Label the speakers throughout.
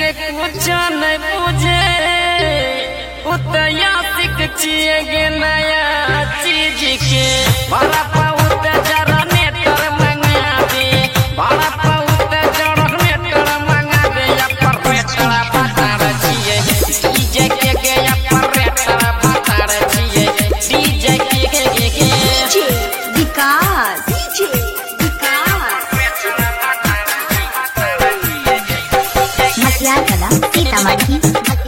Speaker 1: के कुछ नहीं बुझे उतया सीख छिए गे नया चीज के बड़ा पाउत जरा नेटर मंगा दे बड़ा पाउत जरा नेटर मंगा दे या परमेटर बातार छिए डीजे के या परमेटर बातार छिए डीजे के
Speaker 2: विकास मटियार कला सीतामढ़ी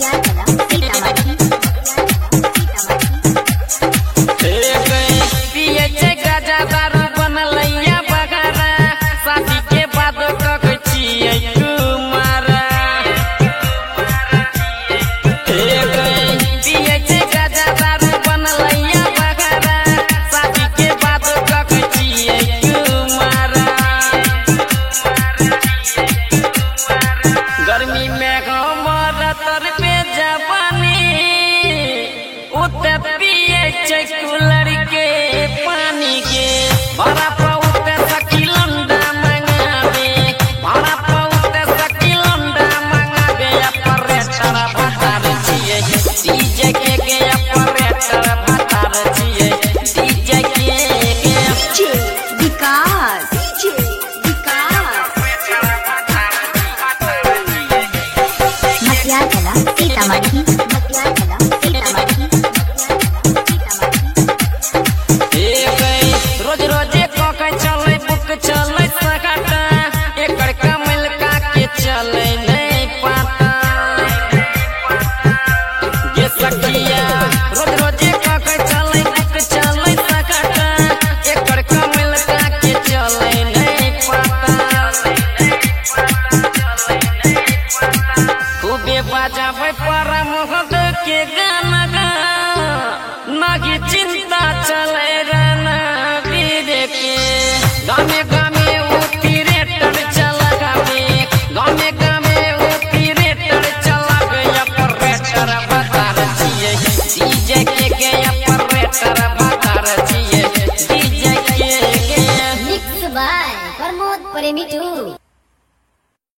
Speaker 1: गर्मी में हमारा तर पे जापानी उते पिए कूलर के पानी के बड़ा पाउते सकिलंडा मंगा दे बड़ा पाउते सकिलंडा मंगा दे या परेटर बातार छिए डीजे के या परेटर बातार छिए डीजे के
Speaker 2: विकास मटियार कला सीतामढ़ी